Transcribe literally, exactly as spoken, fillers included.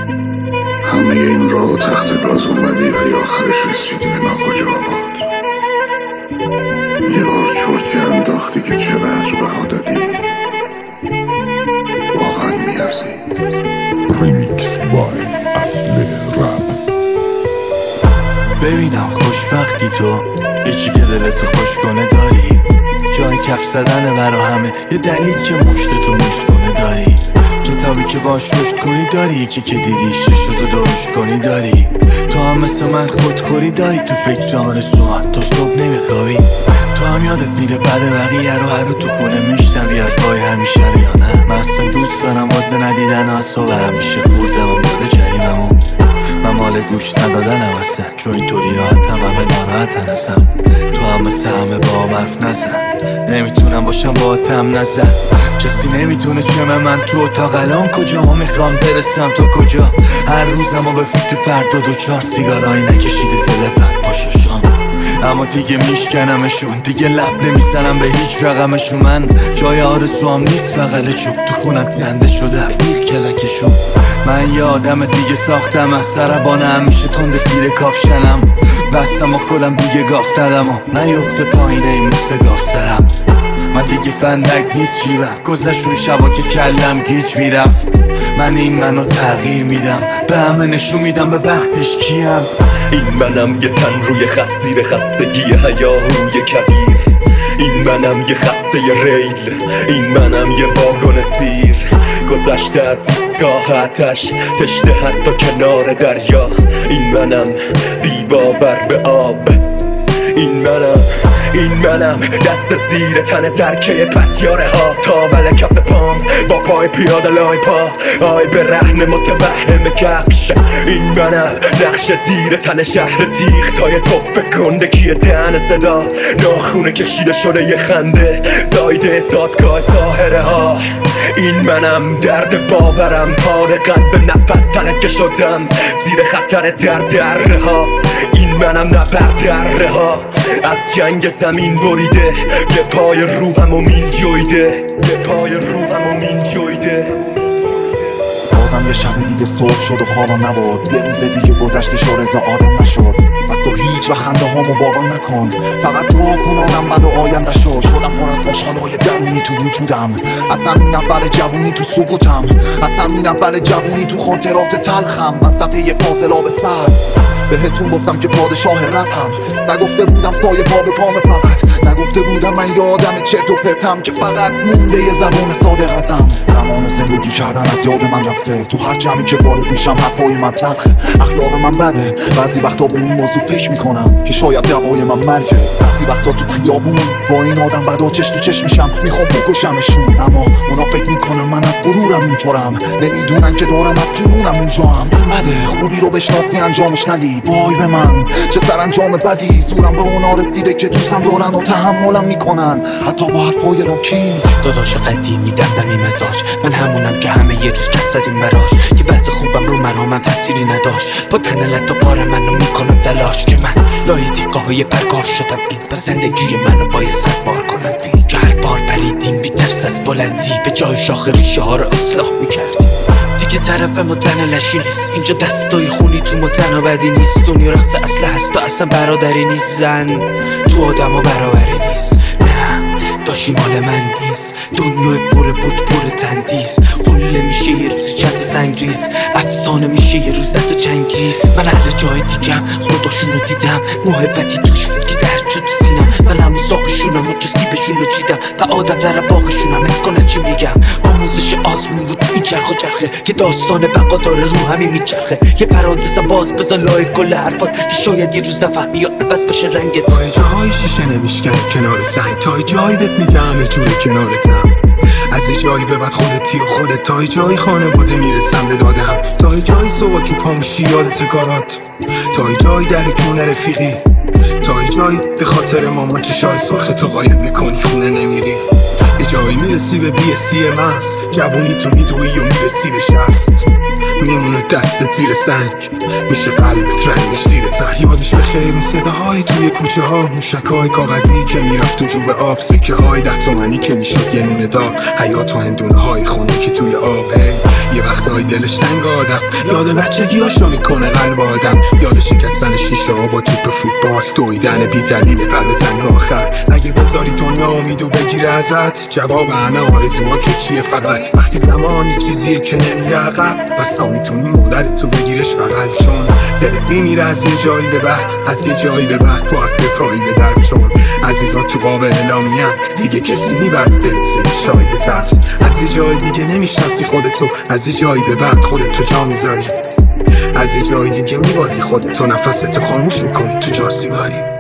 همه این راه تخت گاز اومدی ولی آخرش رسیدی به ناکجا آباد. یه بار چرتی انداختی که چقدر بها دادی، واقعا میارزی. ریمیکس بای اصل رپ. ببینم خوشبختی تو یه چی که دلتو خوش کنه داری، جای کف زدن برا همه، یه دلیل که مشتتو مشت کنه داری، کتابی که باش رشد کنی داری، یکی که دیدیش ششتو درشت کنی داری. تو هم مثل من خودخوری داری، تو فکر آرزوها تا صبح نمیخوابی. تو هم یادت میره بعد بقیه رو هر رو تو خونه میشنوی حرفای همیشه رو یا نه. من اصلا دوست دارم واسه ندیدن اصابه همیشه خوردم و داده جریممو. من مال گوش ندادنم اصلا، چون اینطوری راحتم همه ناراحتن ازم. تو هم مثل همه با هم حرف نزن، نمیتونم باشم با تم نزن. کسی نمیتونه چمه من تو اتاق الان کجا، ما میخوام برسم تو کجا. هر روزم با به فکر فردا دو چهار سیگارایی نکشیده تلپن پاشوشان، اما دیگه میشکنمشون، دیگه لب نمیزنم به هیچ رقمشون. من جای آرزوام نیست بغل چوب، تو خونم کننده شده بیخ کلکشون. من یه آدم دیگه ساختم از سربانه، همیشه تند زیر کاپشنم بستم و خودم دیگه گاف ندم و نیفته پایینه این مثل گاف سرم. من دیگه فندک نیست شیبم، گذشون شبا که کلم گیج میرفت. من این منو تغییر میدم، به همه نشون میدم به وقتش کیم. این منم یه تن روی خست زیر خستگی هیاهوی کبیر. این منم یه خسته ریل، این منم یه واگن سیر. گذشته از ایستگاه آتش، تشنه حتی کنار دریا. این منم بی باور به آب، این منم این منم دست زیر تن درکه پتیاره ها، تاول کف پام با پای پیاده لای پا، آی به رهن متوهم کفش. این منم نقش زیر تن شهر تیغ، تای توفه گندگی دهن صدا، ناخونه کشیده شده یه خنده زایده زادگاه ساحره ها. این منم درد باورم، پاره قلب نفس ترکه شدم زیر خطر در دره ها. این منم نبر دره ها، از جنگ زمین بریده، یه پای روحمو مین جویده، یه پای روحمو مین جویده. بازم یه شب دیگه صبح شد و خوابم نبود، یه روز دیگه گذشته شو رضا آدم نشد. از تو هیچ و خنده هامو باور نکن، فقط دعا کن آدم بد و آینده شد. شدم پر از خوشحالای درونی تو وجودم، از همین اول جوونی تو سقوطم، از همین اول جوونی تو خاطرات تلخم. از سطح یه فاصله آب سرد بهتون گفتم که پادشاه رپم، نگفته بودم سایه پا به پام فقط، نگفته بودم من یه آدم چرت و پرتم که فقط مونده یه زبان صادق ازم. زمان و زندگی کردن از یاد من رفته، تو هر جمعی که وارد میشم حرفای من تلخه، اخلاق من بده. بعضی وقتا به اون موضوع فکر میکنم که شاید دوای من مرگه. بعضی وقتا تو خیابون با این آدم بدا چش تو چش میشم، میخوام بکشمشون، اما اونا فکر میکنم من از غرورم اونطورم، نمیدونن که دارم از جنونم اونجام. این بده خوبی رو بشناسی انجامش ندی، وای به من چه سرانجام بدی. زورم به اونا رسیده که دوستم دارن و تحملم میکنن حتی با حرفای راکی. داداش قدیمی دمدمی مزاج، من همونم که همه یه روز کف زدیم براش. یه وضع خوبم رو مرامم تأثیری نداشت، با تن لطا بار منو میکنم تلاش که من لای دیقه های پرگار شدم. این پس زندگی منو باید صد بار کنم فیلم که هر بار پریدیم بی ترس از بلندی، به جای شاخ ریشه ها رو اصلاح میکردیم. دیگه طرف متن لشی نیست، اینجا دستای خونی تو متن و بدی نیست. دنیا رقص اصل هست تا اصلا برادری نیست، زن تو آدم ها برابری نیست. نه داشی مال من نیست، دنیای پر بود پر تندیز. قله میشه یه روز چند سنگریز، افسانه میشه یه روز زد چنگیز. من اهل جای دیگم خداشون رو دیدم، محبتی توش بود که درد شد تو سینم. من همون ساقشونم و جو سیبشون رو چیدم و آدم در باغشونم. حس کن از چی میگم، آموزش آزمون بود تو این چرخ و چرخه که داستان بقا داره رو همین میچرخه. یه پرانتزم باز بذار لای کل حرفات که شاید یه روز نفهمی یا عوض بشه رنگت. تا جاهای شیشه نمیشکنه کنار سنگ، تا جایی بهت میگم همه جوره کنارتم. از یه جایی به بعد خودتی و خودت، تا جایی خانواده میرسم به دادم، تا جایی صبح که پا میشی یادت کارات، تا جایی در کونه رفیقی، تا جایی به خاطر مامان چشای سرخ تو قایم میکنی خونه نمیری. یه جایی میرسی به بی سی محض، جوونی تو میدوی و میرسی به شست، میمونه دستت زیر سنگ میشه قلبت رنگش زیر تر. یادش بخیر اون صداهای توی کوچه ها، موشکای کاغذی که میرفت تو جوب آب، سکه های ده تومنی که میشد یه نون داغ، حیات و هندونه های خونه که توی آب. یه وقتایی دلش تنگ آدم، یاد بچگیاش رو میکنه قلب آدم، یاد شکستن شیشه ها با توپ فوتبال، دویدن بی دلیل بعد زنگ آخر. اگه بذاری دنیا امیدو بگیره ازت، جواب همه آرزوها که چیه فقط وقتی زمانی چیزیه که نمیره عقب، پس تا میتونی مادرتو بگیرش بغل، چون دلت میمیره از یه جایی به بعد، از یه جایی به بعد باید بپایی به در، چون عزیزا تو قاب اعلامیم دیگه کسی میبرد بریزه چای به سر. از یه جای دیگه نمیشناسی خودتو، از یه جایی به بعد خودتو جا میذاری، از یه جای دیگه میبازی خودتو، نفستو خاموش میکنی تو جا سیگاری.